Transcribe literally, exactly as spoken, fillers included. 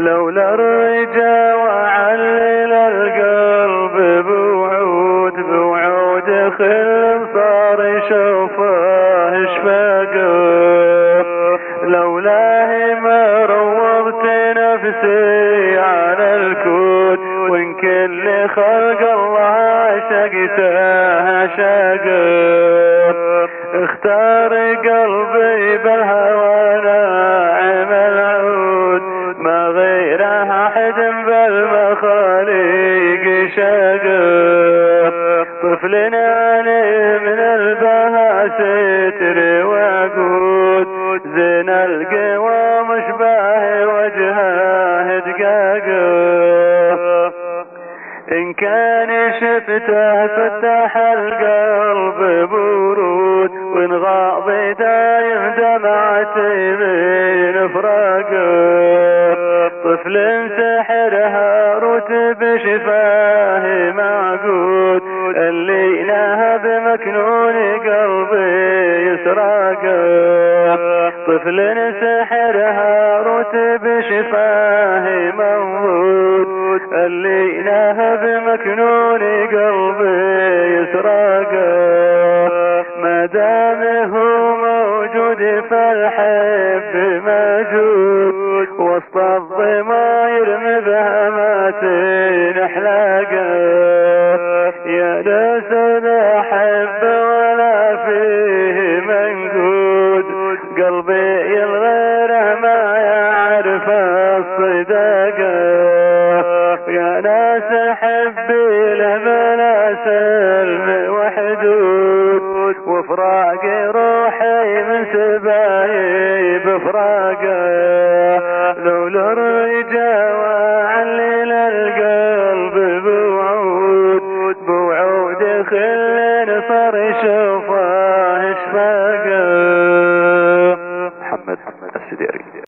لولا الرجا وعلل القلب بوعود بوعود خل صار يشوفه اشفاق. لولاه ما روضت نفسي على الكون وان كل خلق الله عشقته عشاق. اختار قلبي بالهوى ناعم العود ما غيره احد بالمخاليق شاق. طفل علي من البها ستر وعقود زين القوى مشباه وجهه دقاق. إن كان شفته فتح القلب برود وإن غاض دايم دمعتي من فراقه. طفل سحرها رتب شفاه معقود اللي نهب مكنون قلبي يسراقه. طفل سحرها رتب شفاه معقود اللي نهب مكنون قلبي يسراقه. ما دام هو موجود فالحب موجود وسط الضماير مبهمات نحلاقه. يا ناس لا حب ولا فيه منقود قلبي الغيره ما يعرف الصداقه. يا ناس حبي له بلا سلم وحدود وفراق روحي من سباي بفراقه. لولا الرجا وعلل القلب بوعود بوعود خل صار يشوفه اشفاقه. محمد السديري.